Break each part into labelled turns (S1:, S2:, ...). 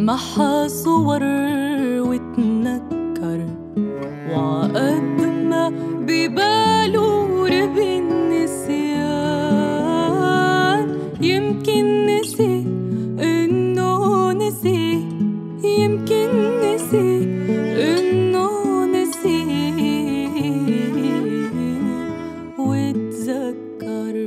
S1: محى صور وتنكر، وعقد ما بباله ربي النسيان. يمكن نسي إنه نسي، يمكن نسي إنه نسي وتذكر.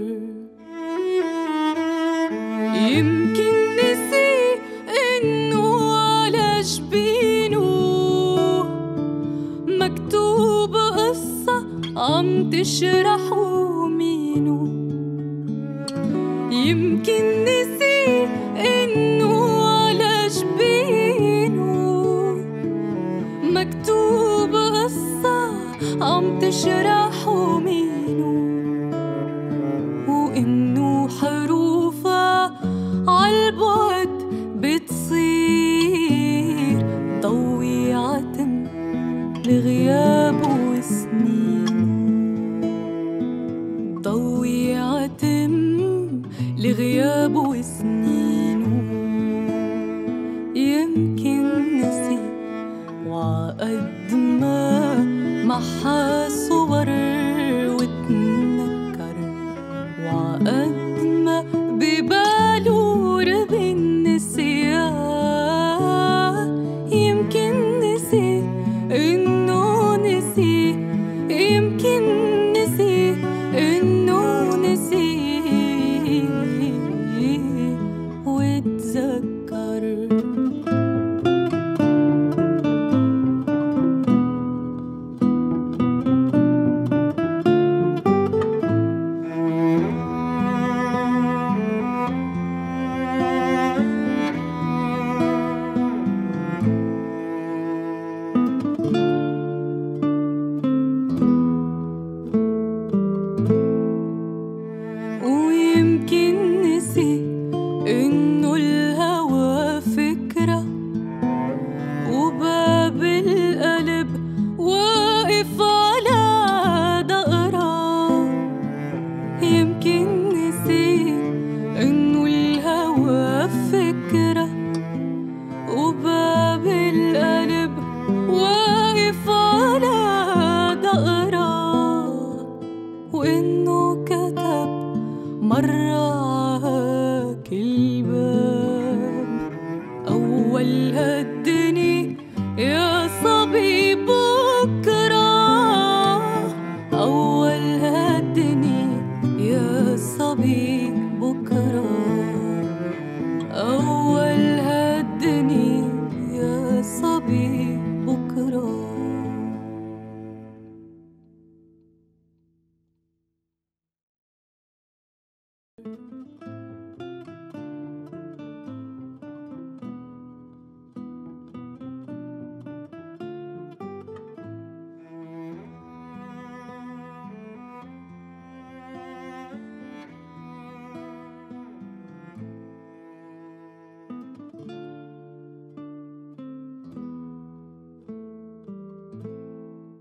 S1: يمكن نسي إنه على جبينه مكتوب قصة عم تشرحه مينو. يمكن نسي إنه على جبينه مكتوب قصة عم تشرحه مينو، وإنه حروفها عالبعد بتصير ضوي عتم لغيابه وسنينه، ضوي عتم لغيابه وسنينه. يمكن نسي وعقد ما محى صور وتنكر، وعقد ما بباله ربي النسيان. يمكن نسي إنه نسي، يمكن نسي إنه نسي وتذكر. ويمكن نسي إنه الهوى فكرة، وباب القلب واقف على دقرة. يمكن نسي إنه الهوى فكرة، وباب القلب واقف على دقرة، وإنه كتب مرة كل باب أول هالدنيا